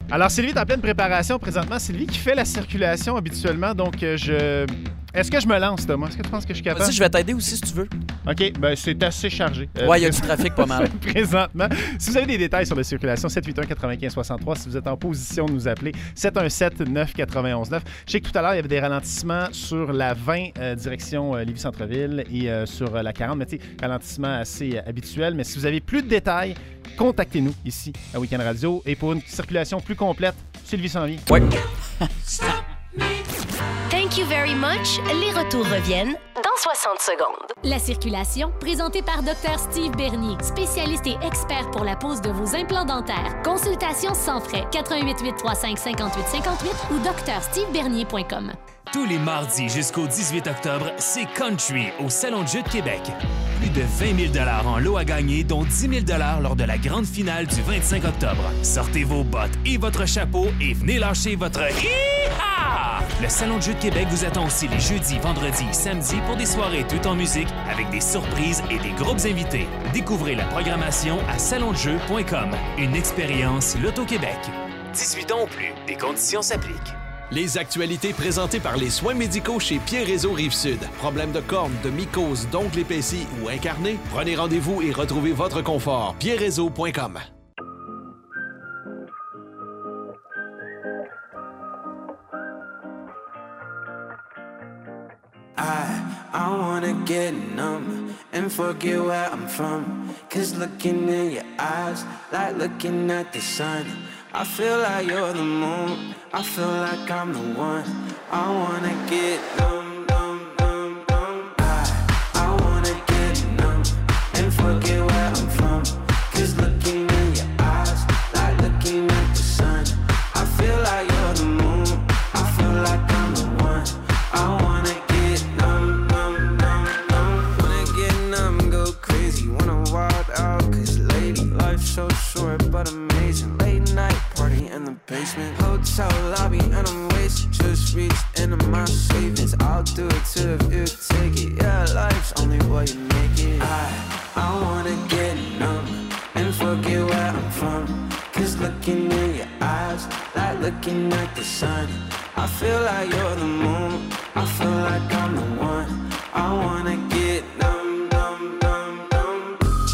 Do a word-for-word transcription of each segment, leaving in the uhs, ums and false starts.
Alors, Sylvie est en pleine préparation présentement. Sylvie qui fait la circulation habituellement, donc euh, je... Est-ce que je me lance, Thomas? Est-ce que tu penses que je suis capable? Vas-y, je vais t'aider aussi si tu veux. OK, ben c'est assez chargé. Euh, ouais, il y a du trafic pas mal. Présentement. Si vous avez des détails sur la circulation, sept huit un quatre-vingt-quinze soixante-trois, si vous êtes en position de nous appeler, sept un sept neuf neuf un neuf. Je sais que tout à l'heure, il y avait des ralentissements sur la vingt, euh, direction euh, Lévis-Centreville et euh, sur euh, la quarante, mais tu sais, ralentissement assez euh, habituel. Mais si vous avez plus de détails, contactez-nous ici à Week-end Radio. Et pour une circulation plus complète, Sylvie s'en vient. Oui. Thank you very much. Les retours reviennent dans soixante secondes. La circulation, présentée par Dr Steve Bernier, spécialiste et expert pour la pose de vos implants dentaires. Consultation sans frais, quatre un huit huit trois cinq cinq huit cinq huit ou docteur steve bernier point com. Tous les mardis jusqu'au dix-huit octobre, c'est Country au Salon de jeu de Québec. Plus de vingt mille dollars en lots à gagner, dont dix mille dollars lors de la grande finale du vingt-cinq octobre. Sortez vos bottes et votre chapeau et venez lâcher votre hi-ha! Le Salon de jeu de Québec vous attend aussi les jeudis, vendredis et samedis pour des soirées toutes en musique avec des surprises et des groupes invités. Découvrez la programmation à salon de jeu point com. Une expérience Loto-Québec. dix-huit ans ou plus, des conditions s'appliquent. Les actualités présentées par les soins médicaux chez Pierre Réseau Rive-Sud. Problèmes de cornes, de mycose, d'ongles épaissis ou incarnés? Prenez rendez-vous et retrouvez votre confort. pierre réseau point com. I, I wanna get numb and forget where I'm from. Cause looking in your eyes, like looking at the sun. I feel like you're the moon, I feel like I'm the one. I wanna get numb, numb, numb, numb. I, I wanna get numb and forget where I'm from. Cause looking in your eyes, like looking at the sun. I feel like you're the moon, I feel like I'm the one. I wanna get numb, numb, numb, numb. Wanna get numb, go crazy, wanna wild out. Cause lady, life's so short but amazing. Late night party in the basement, hotel lobby and I'm wasted. Just reached into my savings, I'll do it too if you take it. Yeah, life's only what you make it. I, I wanna get numb and forget where I'm from. Cause looking in your eyes, like looking at the sun. I feel like you're the moon, I feel like I'm the one. I wanna get numb, numb, numb, numb.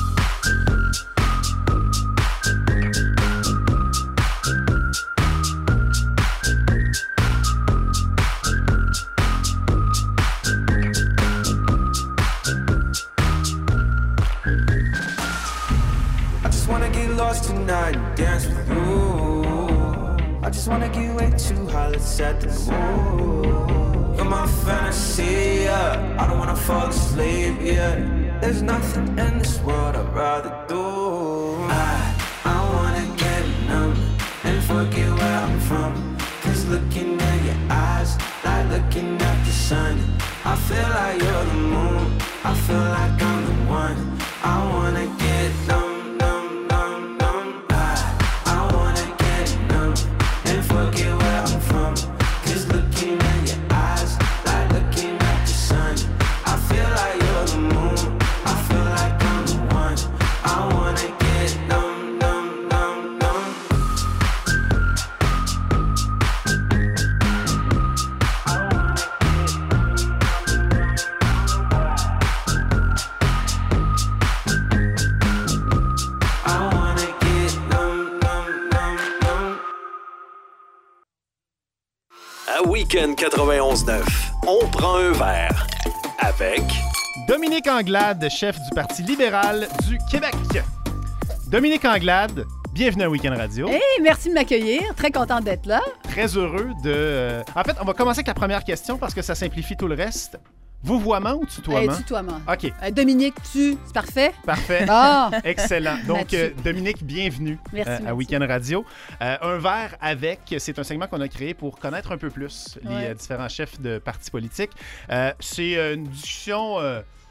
I just wanna get lost tonight and dance with you. I just wanna get way too high, let's set the mood. You're my fantasy, yeah. I don't wanna fall asleep, yeah. There's nothing in this world I'd rather do. I, I wanna get numb and forget where I'm from. Cause looking in your eyes, like looking at the sun. I feel like you're the moon, I feel like I'm the one. I wanna get numb, numb, numb, numb. I, I wanna get numb and forget where I'm from. Cause looking in your eyes, like looking at the sun. I feel like you're the moon, I feel like I'm the one. I wanna get numb, numb, numb, numb. I wanna get numb, numb, numb, numb. À Week-end quatre-vingt-onze neuf, on prend un verre avec... Dominique Anglade, chef du Parti libéral du Québec. Dominique Anglade, bienvenue à Week-end Radio. Hey, merci de m'accueillir. Très contente d'être là. Très heureux de... euh, En fait, on va commencer avec la première question parce que ça simplifie tout le reste. Vouvoiement ou tutoiement? Hey, tutoiement. OK, Euh, Dominique, tu, c'est parfait? parfait. Ah! Excellent. Donc, Mathieu. euh, Dominique, bienvenue Merci, euh, à Mathieu. Week-end Radio. Euh, un verre avec, c'est un segment qu'on a créé pour connaître un peu plus les Ouais. euh, différents chefs de partis politiques. Euh, c'est euh, une discussion euh,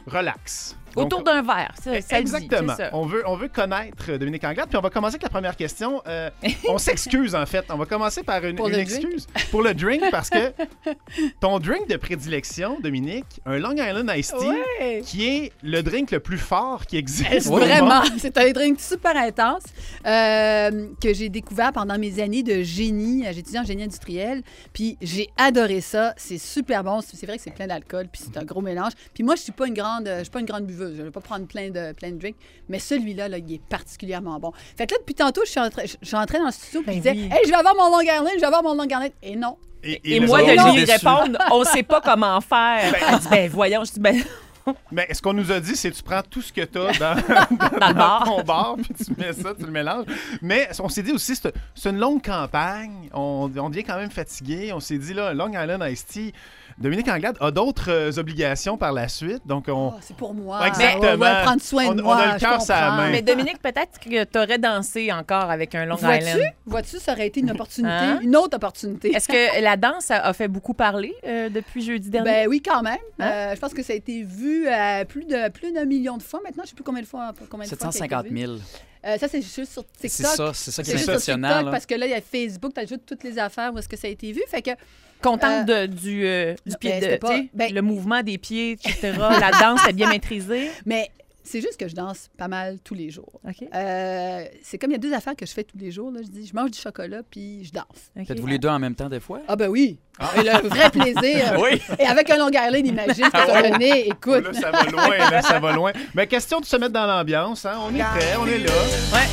relax. Autour Donc, d'un verre, ça, ça exactement. dit, c'est ça. On veut, on veut connaître Dominique Anglade, puis on va commencer avec la première question. Euh, on s'excuse, en fait. On va commencer par une, Pour une le excuse pour le drink, parce que ton drink de prédilection, Dominique, un Long Island Iced Tea, Ouais. qui est le drink le plus fort qui existe. au Vraiment, monde. c'est un drink super intense euh, que j'ai découvert pendant mes années de génie. J'ai étudié en génie industriel, puis j'ai adoré ça. C'est super bon. C'est vrai que c'est plein d'alcool, puis c'est un gros mélange. Puis moi, je suis pas une grande, je suis pas une grande buveuse. Je vais pas prendre plein de plein de drinks, mais celui-là, là, il est particulièrement bon. Fait que là, depuis tantôt, je suis entrée, je suis entrée dans le studio, puis Ben je disais, oui. hey, je vais avoir mon Long Island, je vais avoir mon Long Island. Et non. Et le moi, de autres, lui déçus. répondre, on sait pas comment faire. Elle dit, ben voyons, je dis, ben Mais ce qu'on nous a dit, c'est que tu prends tout ce que tu as dans, dans, Dans le bar. ton bar, puis tu mets ça, tu le mélanges. Mais on s'est dit aussi, c'est, c'est une longue campagne. On, on devient quand même fatigué. On s'est dit, là, Long Island Iced Tea, Dominique Anglade a d'autres euh, obligations par la suite. Donc, on. Oh, c'est pour moi. Ouais, exactement. On va prendre soin On- de on moi. a le je cœur sur la comprends. main. Mais Dominique, peut-être que tu aurais dansé encore avec un Long Vois-tu? Island. Vois-tu, ça aurait été une opportunité, Hein? une autre opportunité. Est-ce que la danse a a fait beaucoup parler euh, depuis jeudi dernier? Ben oui, quand même. Hein? Euh, je pense que ça a été vu euh, plus de plus d'un million de fois maintenant. Je ne sais plus combien de fois. Combien de sept fois cent ça a été cinquante vu. mille. Euh, ça, c'est juste sur TikTok. C'est ça, c'est ça qui C'est est juste sur impressionnant. TikTok là. parce que là, il y a Facebook, tu ajoutes toutes les affaires où est-ce que ça a été vu. Fait que, Contente de- du, euh, du non, pied ben, de, c'était pas- tu sais, ben- le mouvement des pieds, et cetera. La danse est bien maîtrisée. mais c'est juste que je danse pas mal tous les jours. OK. Euh, c'est comme il y a deux affaires que je fais tous les jours. Là. Je dis, je mange du chocolat puis je danse. OK. Faites-vous les deux en même temps des fois? Ah ben oui. Et le vrai plaisir. Oui. Et avec un Long Island, imagine ce que ça va donner. Écoute. Là, ça va loin, là, ça va loin. Mais question de se mettre dans l'ambiance, hein? On est prêt, on est là. Ouais.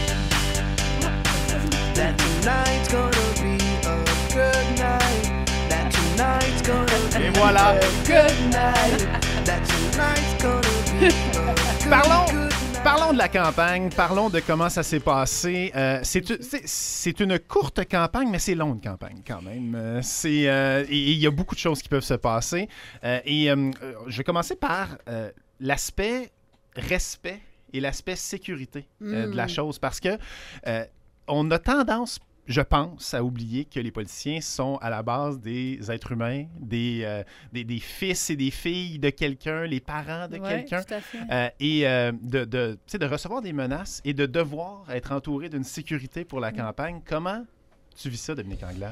That tonight's gonna be a good night. That tonight's gonna Et voilà. Good night. That tonight's gonna be a good Parlons, good night. parlons de la campagne, parlons de comment ça s'est passé. Euh, c'est, u- c'est- c'est une courte campagne, mais c'est longue campagne quand même. Euh, c'est, euh, et et il y a beaucoup de choses qui peuvent se passer. Euh, et euh, euh, je vais commencer par euh, l'aspect respect et l'aspect sécurité euh, de la Mm. chose, parce que euh, on a tendance, je pense, à oublier que les politiciens sont à la base des êtres humains, des, euh, des, des fils et des filles de quelqu'un, les parents de Ouais, quelqu'un. tout à fait. Euh, et euh, de, de, tu sais, de recevoir des menaces et de devoir être entouré d'une sécurité pour la campagne. Comment tu vis ça, Dominique Anglade?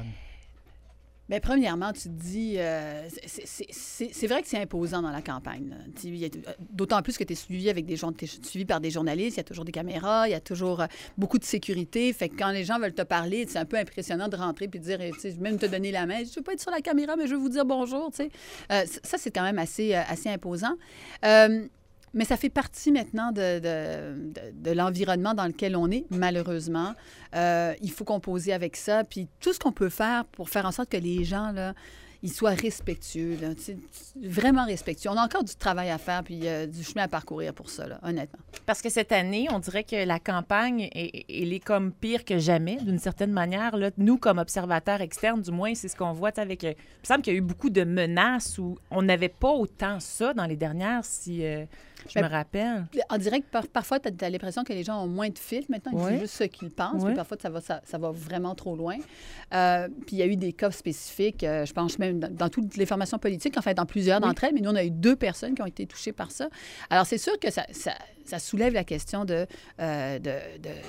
Bien, premièrement, tu te dis, euh, c'est- c'est- c'est c'est vrai que c'est imposant dans la campagne. là. Tu- il y a- D'autant plus que tu es suivi avec des gens, t'es suivi par des journalistes, il y a toujours des caméras, il y a toujours euh, beaucoup de sécurité. Fait que quand les gens veulent te parler, c'est un peu impressionnant de rentrer puis de dire, tu sais, même te donner la main, je veux pas être sur la caméra, mais je veux vous dire bonjour. Tu sais. Euh, ça, c'est quand même assez, euh, assez imposant. Euh, Mais ça fait partie maintenant de, de, de- de l'environnement dans lequel on est, malheureusement. Euh, il faut composer avec ça. Puis tout ce qu'on peut faire pour faire en sorte que les gens, là, ils soient respectueux, là, tu sais, vraiment respectueux. On a encore du travail à faire, puis euh, du chemin à parcourir pour ça, là, honnêtement. Parce que cette année, on dirait que la campagne, est- elle est comme pire que jamais, d'une certaine manière. Là. Nous, comme observateurs externes, du moins, c'est ce qu'on voit. Avec, euh, il me semble qu'il y a eu beaucoup de menaces où on n'avait pas autant ça dans les dernières, si euh, je Ben, me rappelle. En direct, par- parfois, tu as, l'impression que les gens ont moins de filtres maintenant. Ils Ouais. font juste ce qu'ils pensent. Ouais. Puis parfois, ça va, ça, ça va vraiment trop loin. Euh, puis il y a eu des cas spécifiques, euh, je pense même dans, dans toutes les formations politiques, en fait, dans plusieurs d'entre elles. Mais nous, on a eu deux personnes qui ont été touchées par ça. Alors, c'est sûr que ça, ça, ça soulève la question de, euh, de,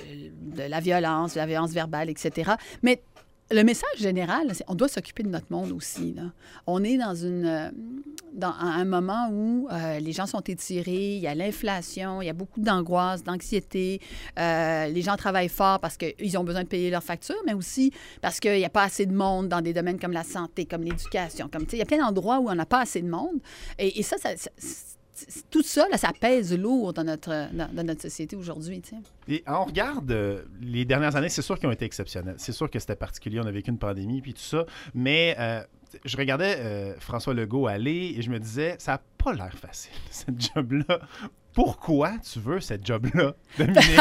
de, de la violence, de la violence verbale, et cetera. Mais le message général, c'est on doit s'occuper de notre monde aussi. Là. On est dans, une, euh, dans un moment où euh, les gens sont étirés, il y a l'inflation, il y a beaucoup d'angoisse, d'anxiété. Euh, les gens travaillent fort parce qu'ils ont besoin de payer leurs factures, mais aussi parce qu'il n'y a pas assez de monde dans des domaines comme la santé, comme l'éducation. Comme, tu sais, il y a plein d'endroits où on n'a pas assez de monde. Et, et ça, ça, ça c'est- tout ça, là, ça pèse lourd dans notre, dans, dans notre société aujourd'hui. Tu sais. Et on regarde euh, les dernières années, c'est sûr qu'ils ont été exceptionnelles. C'est sûr que c'était particulier, on a vécu une pandémie puis tout ça. Mais euh, je regardais euh, François Legault aller et je me disais, ça n'a pas l'air facile, cette job-là. Pourquoi tu veux cette job-là, Dominique?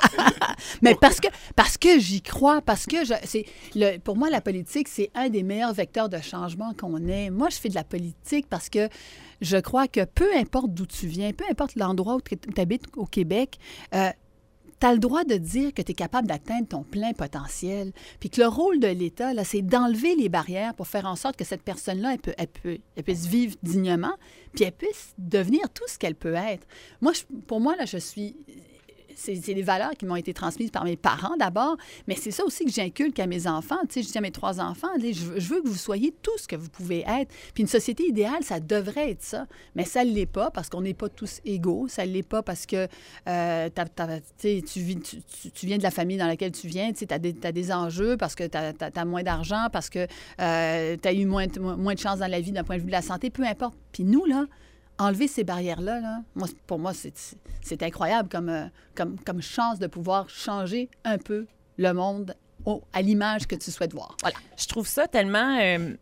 Mais parce que, parce que j'y crois, parce que je, c'est le, pour moi, la politique, c'est un des meilleurs vecteurs de changement qu'on ait. Moi, je fais de la politique parce que je crois que peu importe d'où tu viens, peu importe l'endroit où tu habites au Québec, euh, tu as le droit de dire que tu es capable d'atteindre ton plein potentiel. Puis que le rôle de l'État, là, c'est d'enlever les barrières pour faire en sorte que cette personne-là, elle, peut, elle, peut, elle puisse vivre dignement, puis elle puisse devenir tout ce qu'elle peut être. Moi, je, pour moi, là, je suis... C'est, c'est des valeurs qui m'ont été transmises par mes parents d'abord, mais c'est ça aussi que j'inculque à mes enfants. Tu sais, je dis à mes trois enfants, je veux, je veux que vous soyez tout ce que vous pouvez être. Puis une société idéale, ça devrait être ça, mais ça ne l'est pas parce qu'on n'est pas tous égaux. Ça ne l'est pas parce que euh, t'as, t'as, tu, vis, tu, tu, tu viens de la famille dans laquelle tu viens, tu as des, t'as des enjeux parce que tu as moins d'argent, parce que euh, tu as eu moins, moins de chance dans la vie d'un point de vue de la santé, peu importe. Puis nous, là, enlever ces barrières-là, là, moi, pour moi, c'est, c'est incroyable comme, euh, comme, comme chance de pouvoir changer un peu le monde au, à l'image que tu souhaites voir. Voilà. Je trouve ça tellement euh,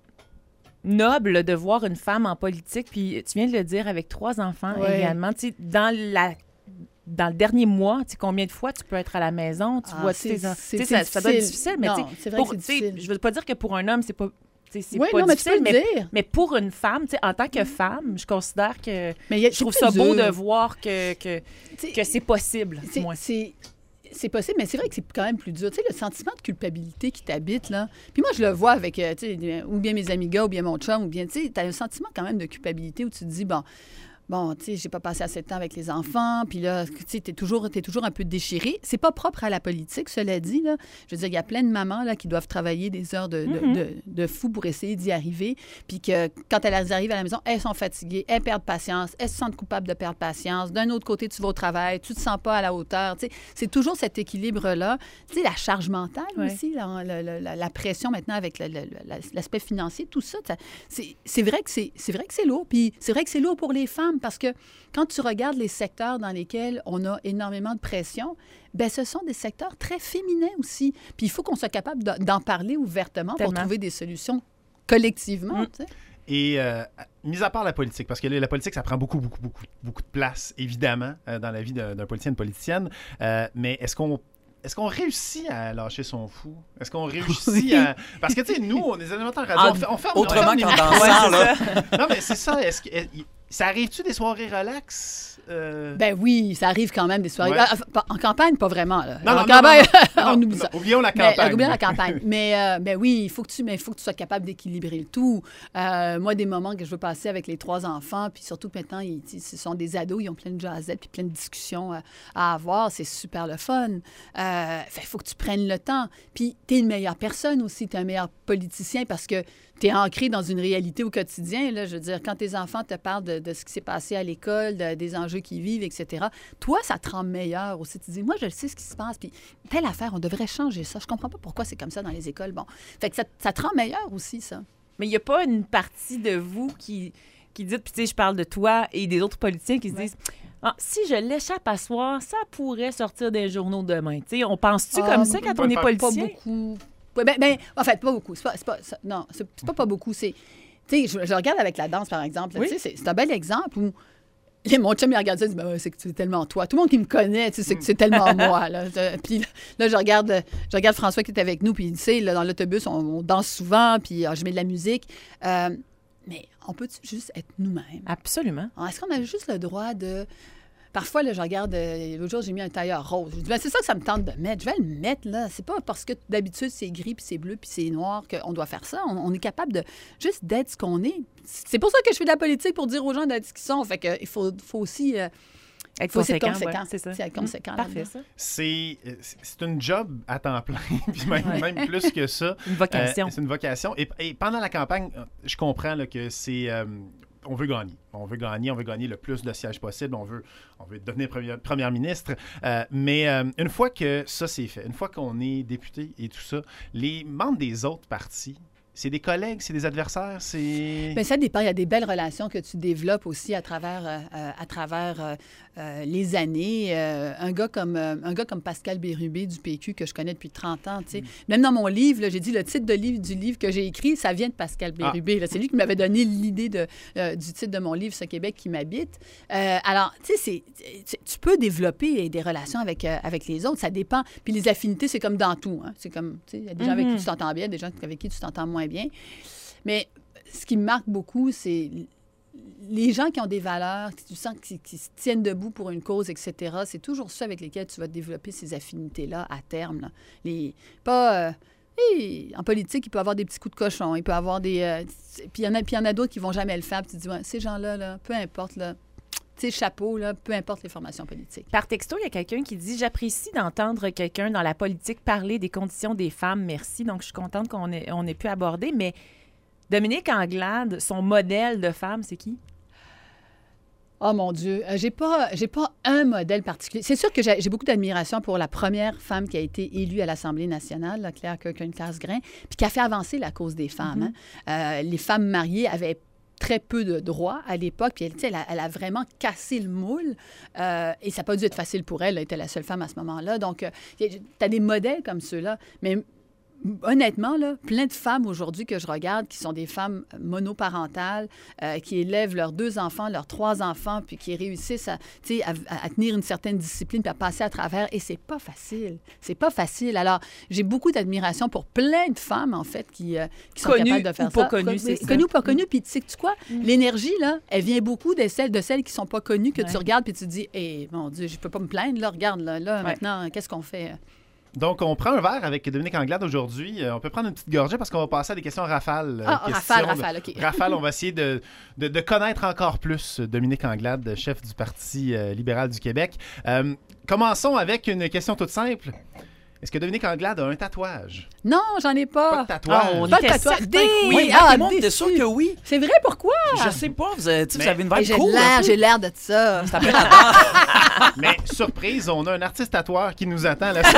noble de voir une femme en politique. Puis tu viens de le dire avec trois enfants ouais. également. Tu sais, dans la... Dans le dernier mois, tu sais, combien de fois tu peux être à la maison, tu ah, vois c'est, tes enfants. c'est, c'est ça, ça doit être difficile, mais non, tu sais, pour, je veux pas dire que pour un homme, c'est pas... C'est oui, pas non, difficile, mais, mais, dire. mais pour une femme, en tant que femme, je considère que mais a, je trouve ça beau dur. de voir que, que, que c'est possible. C'est, c'est, c'est possible, mais c'est vrai que c'est quand même plus dur. Tu sais, le sentiment de culpabilité qui t'habite, là. Puis moi, je le vois avec, tu sais, ou bien mes amis gars, ou bien mon chum, ou bien, tu sais, t'as un sentiment quand même de culpabilité où tu te dis, bon... Bon, tu sais, j'ai pas passé assez de temps avec les enfants, puis là, tu sais, t'es toujours, t'es toujours un peu déchiré. C'est pas propre à la politique, cela dit, là. Je veux dire, il y a plein de mamans, là, qui doivent travailler des heures de, mm-hmm. de, de, de fou pour essayer d'y arriver, puis que quand elles arrivent à la maison, elles sont fatiguées, elles perdent patience, elles se sentent coupables de perdre patience. D'un autre côté, tu vas au travail, tu te sens pas à la hauteur, tu sais. C'est toujours cet équilibre-là. Tu sais, la charge mentale ouais. aussi, la, la, la, la pression maintenant avec le, le, l'aspect financier, tout ça, ça c'est, c'est vrai que c'est, c'est vrai que c'est lourd, puis c'est vrai que c'est lourd pour les femmes, parce que quand tu regardes les secteurs dans lesquels on a énormément de pression, bien, ce sont des secteurs très féminins aussi. Puis il faut qu'on soit capable d'en parler ouvertement Tellement. Pour trouver des solutions collectivement. Mmh. Tu sais. Et euh, mis à part la politique, parce que la politique, ça prend beaucoup, beaucoup, beaucoup, beaucoup de place, évidemment, euh, dans la vie d'un, d'un politicien, d'une politicienne. Euh, mais est-ce qu'on Est-ce qu'on réussit à lâcher son fou? Est-ce qu'on réussit oui. à... Parce que, tu sais, nous, on est animateurs radio, ah, on fait, on fait, autrement on fait qu'en dansant, là. Non, mais c'est ça. Est-ce que... Ça arrive-tu des soirées relax? Euh... Ben oui, ça arrive quand même des soirées. Ouais. Ah, en campagne, pas vraiment. Là. Non, en non, campagne, non, non, on non, oublie ça. Non, oublions la campagne. Mais, oublions la campagne. Mais euh, ben oui, il faut que tu, mais il faut que tu sois capable d'équilibrer le tout. Euh, moi, des moments que je veux passer avec les trois enfants, puis surtout que maintenant, ils, ce sont des ados, ils ont plein de jasettes puis plein de discussions à, à avoir. C'est super le fun. Euh, fait, il faut que tu prennes le temps. Puis tu es une meilleure personne aussi, tu es un meilleur politicien parce que tu es ancré dans une réalité au quotidien. Là, je veux dire, quand tes enfants te parlent de, de ce qui s'est passé à l'école, de, des enjeux qu'ils vivent, et cetera, toi, ça te rend meilleur aussi. Tu dis, moi, je sais ce qui se passe, puis telle affaire, on devrait changer ça. Je comprends pas pourquoi c'est comme ça dans les écoles. Bon, fait que ça, ça te rend meilleur aussi, ça. Mais il n'y a pas une partie de vous qui, qui dit, puis tu sais, je parle de toi et des autres politiciens qui se ouais. disent... Ah, si je l'échappe à soir, ça pourrait sortir des journaux demain. T'sais, on pense-tu ah, comme ça quand on est politicien? Pas beaucoup. Ben, ben, en fait, pas beaucoup. C'est pas, c'est pas, ça, non, c'est, c'est pas pas beaucoup. C'est, je, je regarde avec la danse, par exemple. Là, oui. c'est, c'est un bel exemple où les, mon chum, il regarde ça et dit ben, c'est que c'est tellement toi. Tout le monde qui me connaît, c'est que c'est tellement moi. Là. Puis là, je regarde, je regarde François qui est avec nous, puis il sait, là, dans l'autobus, on, on danse souvent, puis je mets de la musique. Euh, mais on peut juste être nous-mêmes? Absolument. Alors, est-ce qu'on a juste le droit de... Parfois, là, je regarde... Euh, l'autre jour, j'ai mis un tailleur rose. Je dis, ben, c'est ça que ça me tente de mettre. Je vais le mettre, là. C'est pas parce que d'habitude, c'est gris, puis c'est bleu, puis c'est noir qu'on doit faire ça. On, on est capable de juste d'être ce qu'on est. C'est pour ça que je fais de la politique, pour dire aux gens d'être ce qu'ils sont. Fait qu'il faut, faut aussi... Euh, Être faut conséquent, être conséquent. Ouais, c'est ça. C'est être conséquent. Mmh, parfait, ça. C'est, c'est une job à temps plein, puis même, ouais. même plus que ça. Une vocation. Euh, c'est une vocation. Et, et pendant la campagne, je comprends là, que c'est... Euh, on veut gagner. On veut gagner, on veut gagner le plus de sièges possible. On veut, on veut devenir première, première ministre. Euh, mais euh, une fois que ça, c'est fait, une fois qu'on est député et tout ça, les membres des autres partis, c'est des collègues, c'est des adversaires, c'est... Bien, ça dépend. Il y a des belles relations que tu développes aussi à travers, euh, à travers euh, euh, les années. Euh, un, gars comme, euh, un gars comme Pascal Bérubé du P Q, que je connais depuis trente ans, tu sais. Mm. Même dans mon livre, là, j'ai dit le titre de livre, du livre que j'ai écrit, ça vient de Pascal Bérubé. Ah. Là. C'est lui qui m'avait donné l'idée de, euh, du titre de mon livre, Ce Québec qui m'habite. Euh, alors, tu sais, tu peux développer des relations avec, euh, avec les autres, ça dépend. Puis les affinités, c'est comme dans tout. Hein. C'est comme, tu sais, il y a des gens mm-hmm. avec qui tu t'entends bien, des gens avec qui tu t'entends moins bien. Mais ce qui me marque beaucoup, c'est les gens qui ont des valeurs, tu sens qu'ils qui se tiennent debout pour une cause, et cetera, c'est toujours ça avec lesquels tu vas développer ces affinités-là à terme. Là. Les, pas... Euh, hey, en politique, il peut y avoir des petits coups de cochon, il peut y avoir des... Euh, puis il y en a, puis il y en a d'autres qui vont jamais le faire, puis tu te dis, ouais, ces gens-là, là, peu importe, là, tu sais, chapeau, là, peu importe les formations politiques. Par texto, il y a quelqu'un qui dit « J'apprécie d'entendre quelqu'un dans la politique parler des conditions des femmes, merci. » Donc, je suis contente qu'on ait, on ait pu aborder. Mais Dominique Anglade, son modèle de femme, c'est qui? Oh mon Dieu, euh, j'ai pas, j'ai pas un modèle particulier. C'est sûr que j'ai, j'ai beaucoup d'admiration pour la première femme qui a été élue à l'Assemblée nationale, là, Claire Kirkland-Casgrain, puis qui a fait avancer la cause des femmes. Mm-hmm. hein. Euh, les femmes mariées avaient très peu de droits à l'époque, puis elle, elle, a, elle a vraiment cassé le moule, euh, et ça n'a pas dû être facile pour elle, elle était la seule femme à ce moment-là. Donc, euh, tu as des modèles comme ceux-là, mais honnêtement, là, plein de femmes aujourd'hui que je regarde qui sont des femmes monoparentales, euh, qui élèvent leurs deux enfants, leurs trois enfants, puis qui réussissent à, à, à tenir une certaine discipline puis à passer à travers. Et c'est pas facile. C'est pas facile. Alors, j'ai beaucoup d'admiration pour plein de femmes, en fait, qui, euh, qui sont connues capables de faire ou pas ça. Connues, c'est ça. Connues ou pas connues. Puis tu sais quoi? Mm. L'énergie, là, elle vient beaucoup de celles, de celles qui sont pas connues, que ouais. tu regardes puis tu te dis, hé, hey, mon Dieu, je peux pas me plaindre, là, regarde, là, là ouais. maintenant, qu'est-ce qu'on fait? Donc, on prend un verre avec Dominique Anglade aujourd'hui. Euh, on peut prendre une petite gorgée parce qu'on va passer à des questions rafales. Ah, questions rafale, rafale, OK. Rafale, on va essayer de, de, de connaître encore plus Dominique Anglade, chef du Parti euh, libéral du Québec. Euh, commençons avec une question toute simple. Est-ce que Dominique Anglade a un tatouage? Non, j'en ai pas. Pas de tatouage. Ah, on pas de était tatouage. certain Des... que oui. Ah, tout le monde déçu. était sûr que oui. C'est vrai, pourquoi? Je sais pas, vous avez, Mais... vous avez une vibe hey, j'ai cool. l'air, j'ai l'air de ça. C'est après la barre. Mais surprise, on a un artiste tatoueur qui nous attend la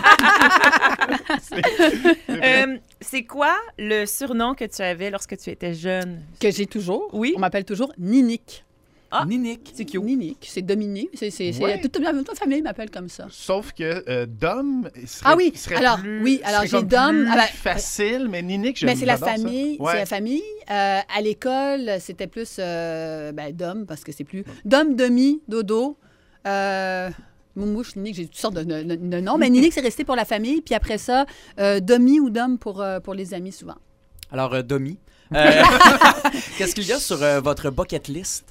suite. c'est... Euh, c'est quoi le surnom que tu avais lorsque tu étais jeune? Que j'ai toujours. Oui. On m'appelle toujours Ninique. Ah, Ninique. C'est cute. Ninique, c'est Dominique. C'est, c'est, c'est, Ouais. toute, toute ma famille m'appelle comme ça. Sauf que euh, Dom serait, Ah oui, serait alors, plus, oui, alors serait j'ai comme Dom, plus ah ben, facile, mais Ninique, je Mais c'est la j'adore ça. famille. Ouais. C'est la famille. Euh, à l'école, c'était plus euh, ben, Dom, parce que c'est plus Dom, Demi, Dodo. Euh, Moumouche, Ninique, j'ai toutes sortes de, de, de, de noms. Mais Ninique, c'est resté pour la famille. Puis après ça, euh, Domi ou Dom pour, euh, pour les amis, souvent. Alors, euh, Domi, euh, qu'est-ce qu'il y a sur euh, votre bucket list?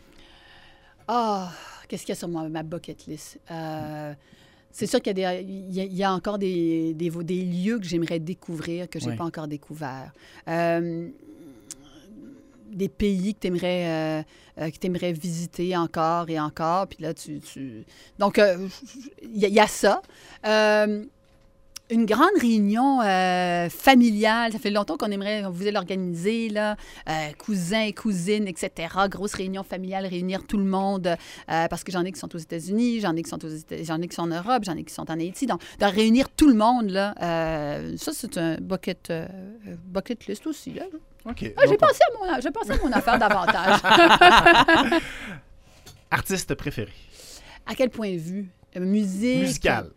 Ah, oh, qu'est-ce qu'il y a sur ma, ma bucket list? Euh, c'est sûr qu'il y a, des, il y a, il y a encore des, des, des lieux que j'aimerais découvrir, que je n'ai Oui. pas encore découverts. Euh, des pays que tu aimerais, euh, euh, que t'aimerais visiter encore et encore. Puis là, tu... tu... Donc, il euh, y, y a ça. Euh, Une grande réunion euh, familiale. Ça fait longtemps qu'on aimerait, on voulait l'organiser, là. Euh, cousins, cousines, et cetera. Grosse réunion familiale, réunir tout le monde. Euh, parce que j'en ai qui sont aux États-Unis, j'en ai qui sont aux États- j'en ai qui sont en Europe, j'en ai qui sont en Haïti. Donc, de réunir tout le monde, là. Euh, ça, c'est un bucket, euh, bucket list aussi, là. OK. Ah, j'ai, Donc, pensé à mon, j'ai pensé à mon affaire davantage. artiste préféré? À quel point de vue? Euh, musique? Musical.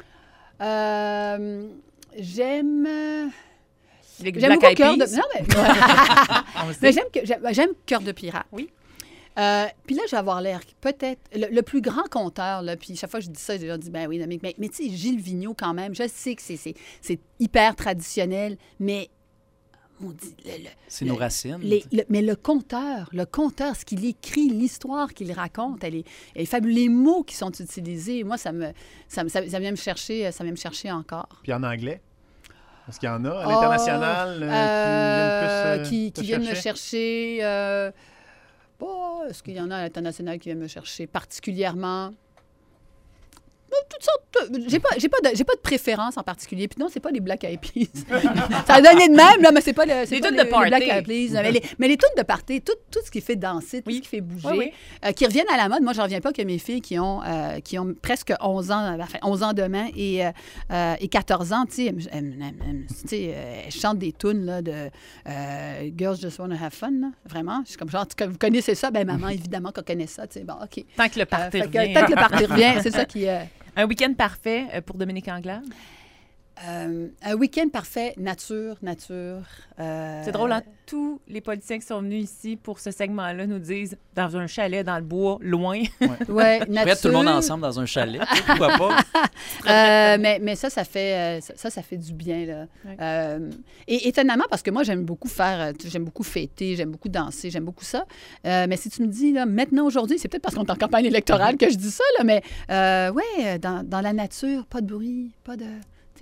Euh, j'aime... Les J'aime Black beaucoup Eyed Cœur de... Peas? Non, mais... mais j'aime, que- j'aime, j'aime Cœur de pirate. Oui. Euh, puis là, je vais avoir l'air peut-être... Le, le plus grand conteur, là, puis chaque fois que je dis ça, je leur dis, ben oui, mais, mais, mais tu sais, Gilles Vigneault, quand même, je sais que c'est, c'est, c'est hyper traditionnel, mais... On dit, le, le, C'est le, nos racines. les- le- mais le conteur, le conteur, ce qu'il écrit, l'histoire qu'il raconte, elle est, elle est fabuleuse. Les mots qui sont utilisés, moi, ça me, ça, me- ça, ça vient me chercher, ça vient me chercher encore. Puis en anglais? Est-ce qu'il y en a à Oh, l'international euh, euh, qui viennent plus euh, qui, te qui viennent me chercher? chercher. euh, oh, est-ce qu'il y en a à l'international qui viennent me chercher particulièrement? Euh, Toutes sortes. de- J'ai pas, j'ai pas, de, j'ai pas de préférence en particulier. Puis non, c'est pas les Black Eyed Peas. Ça a donné de même, là, mais c'est pas, le, c'est Les pas tunes les, de party. les Black Eyed Peas. Mais les, mais les tunes de party, tout, tout ce qui fait danser, tout ce qui fait bouger, Oui, oui. euh, qui reviennent à la mode. Moi, je reviens pas que mes filles qui ont, euh, qui ont presque onze ans, enfin onze ans demain et, euh, euh, et quatorze ans, tu sais, elles- elles- elles- elles- tu sais, euh, elles chantent des tunes là, de euh, Girls Just Wanna Have Fun, là, vraiment. Je suis comme genre, tu- vous connaissez ça? Ben maman, évidemment qu'on connaît ça. Tu sais, bon, OK. Tant que le Euh, party fait que revient. tant que le party revient, c'est ça qui... euh, Un week-end parfait euh, pour Dominique Anglade? Euh, un week-end parfait, nature, nature. Euh... C'est drôle, hein? Tous les politiciens qui sont venus ici pour ce segment-là nous disent dans un chalet, dans le bois, loin. Ouais, ouais nature. Tout le monde ensemble dans un chalet, pourquoi pas? euh, mais, mais ça, ça fait, ça, ça fait du bien, là. Ouais. Euh, et étonnamment, parce que moi, j'aime beaucoup faire, j'aime beaucoup fêter, j'aime beaucoup danser, j'aime beaucoup ça. Euh, mais si tu me dis, là, maintenant, aujourd'hui, c'est peut-être parce qu'on est en campagne électorale que je dis ça, là, mais euh, ouais, dans, dans la nature, pas de bruit, pas de...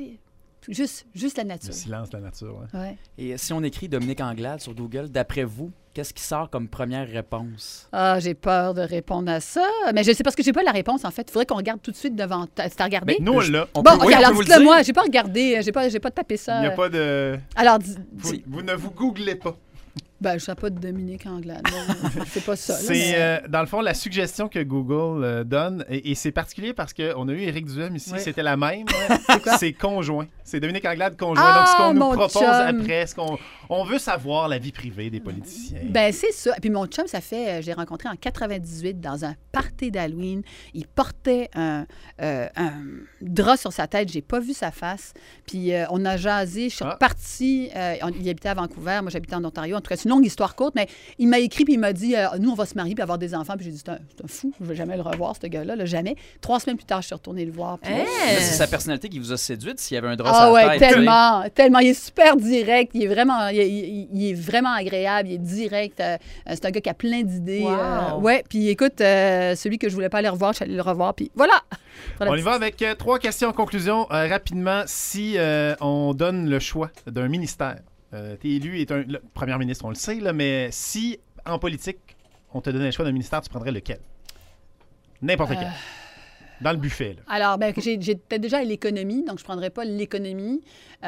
Juste, juste la nature. Le silence de la nature, oui. Ouais. Et si on écrit Dominique Anglade sur Google, d'après vous, qu'est-ce qui sort comme première réponse? Ah, j'ai peur de répondre à ça. Mais je sais parce que j'ai pas la réponse, en fait. Il faudrait qu'on regarde tout de suite devant. T'as regardé? Mais nous, on l'a. Bon, peut, okay, oui, alors dites-le moi. J'ai pas regardé. J'ai pas, j'ai pas tapé ça. Il n'y a pas de... Alors, dis... vous, vous ne vous googlez pas. Ben, je ne sais pas de Dominique Anglade. C'est pas ça. Là, c'est, mais... euh, dans le fond, la suggestion que Google euh, donne, et, et c'est particulier parce qu'on a eu Éric Duhem ici, oui. C'était la même. C'est quoi? C'est conjoint. C'est Dominique Anglade conjoint. Ah, donc, ce qu'on nous propose chum. Après, ce qu'on on veut savoir la vie privée des politiciens. Ben c'est ça. Et puis mon chum, ça fait, je l'ai rencontré en quatre-vingt-dix-huit dans un party d'Halloween. Il portait un, euh, un drap sur sa tête. J'ai pas vu sa face. Puis euh, on a jasé. Je suis ah. repartie. Euh, on, il habitait à Vancouver. Moi, j'habitais en Ontario. En tout cas, c'est une longue histoire courte, mais il m'a écrit puis il m'a dit, euh, nous, on va se marier puis avoir des enfants. Puis j'ai dit, c'est un, c'est un fou. Je vais jamais le revoir, ce gars-là. Là, jamais. Trois semaines plus tard, je suis retournée le voir. Puis, hey. euh, c'est sa personnalité qui vous a séduite s'il y avait un drap ah, sur ouais, la tête. Tellement, t'sais. tellement. Il est super direct. Il est vraiment, il, il, il est vraiment agréable. Il est direct. Euh, c'est un gars qui a plein d'idées. Wow. Euh, ouais. Puis écoute, euh, celui que je voulais pas aller revoir, je suis allée le revoir. Puis voilà. voilà. On y va avec euh, trois questions en conclusion. Euh, rapidement, si euh, on donne le choix d'un ministère, euh, t'es élu, est un le, premier ministre, on le sait, là, mais si en politique, on te donnait le choix d'un ministère, tu prendrais lequel? N'importe euh... quel. Dans le buffet, là. Alors, ben, j'ai, j'étais déjà à l'économie, donc je ne prendrais pas l'économie.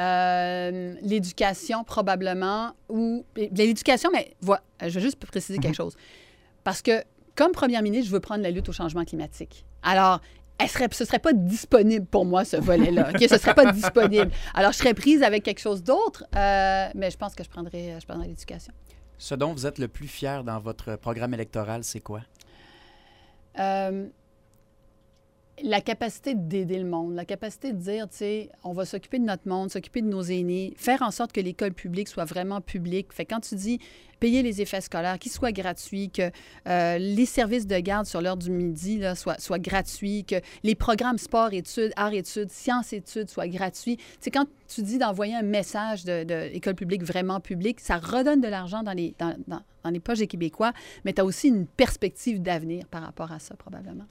Euh, l'éducation, probablement. Ou l'éducation, mais voilà, je vais juste préciser quelque chose. Parce que, comme première ministre, je veux prendre la lutte au changement climatique. Alors, elle serait, ce ne serait pas disponible pour moi, ce volet-là. Okay? Ce ne serait pas disponible. Alors, je serais prise avec quelque chose d'autre, euh, mais je pense que je prendrais, je prendrais l'éducation. Ce dont vous êtes le plus fier dans votre programme électoral, c'est quoi? Euh... La capacité d'aider le monde, la capacité de dire, tu sais, on va s'occuper de notre monde, s'occuper de nos aînés, faire en sorte que l'école publique soit vraiment publique. Fait que quand tu dis payer les effets scolaires, qu'ils soient gratuits, que euh, les services de garde sur l'heure du midi là, soient, soient gratuits, que les programmes sport-études, art-études, sciences-études soient gratuits. Tu sais, quand tu dis d'envoyer un message de, de école publique vraiment publique, ça redonne de l'argent dans les, dans, dans, dans les poches des Québécois, mais tu as aussi une perspective d'avenir par rapport à ça, probablement.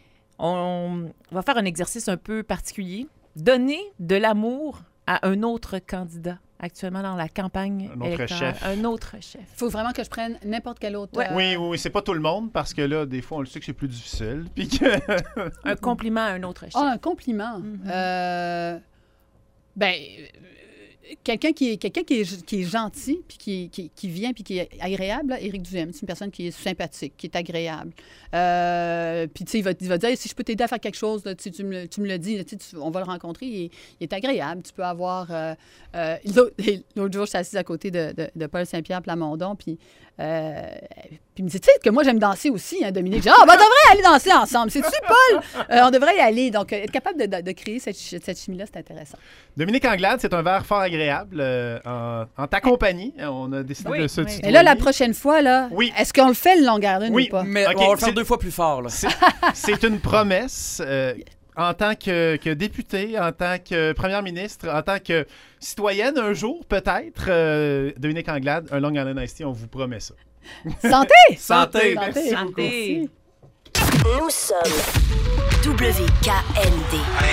On va faire un exercice un peu particulier. Donner de l'amour à un autre candidat actuellement dans la campagne un autre électorale. Chef. Un autre chef. Il faut vraiment que je prenne n'importe quel autre... Ouais. Euh... Oui, oui, c'est pas tout le monde, parce que là, des fois, on le sait que c'est plus difficile. Puis que... un compliment à un autre chef. Ah, un compliment? Mm-hmm. Euh... Ben... Quelqu'un qui est, quelqu'un qui est, qui est gentil, puis qui, qui, qui vient, puis qui est agréable, là, Éric Duhem, c'est une personne qui est sympathique, qui est agréable. Euh, puis, tu sais, il va, il va dire, hey, si je peux t'aider à faire quelque chose, là, tu, tu, me, tu me le dis, là, tu, on va le rencontrer, il est, il est agréable. Tu peux avoir... Euh, euh, l'autre, l'autre jour, je suis assise à côté de, de, de Paul Saint-Pierre Plamondon, puis, euh, puis il me dit, tu sais, que moi, j'aime danser aussi, hein, Dominique. J'ai dit, ah, ben, on devrait aller danser ensemble. C'est-tu, Paul? Euh, on devrait y aller. Donc, être capable de, de, de créer cette, cette chimie-là, c'est intéressant. Dominique Anglade, c'est un verre fort agréable. Euh, en, en ta compagnie, on a décidé oui, de se tutoyer. Et là, la prochaine fois, là, oui. est-ce qu'on le fait le Longueur d'onde oui, ou pas? Mais okay, on va le faire deux fois plus fort. Là. C'est, c'est une promesse. Euh, en tant que, que députée, en tant que première ministre, en tant que citoyenne, un jour, peut-être, euh, Dominique Anglade, un Long Island Iced Tea, on vous promet ça. Santé! Santé! Santé! Merci beaucoup. Nous sommes W K N D.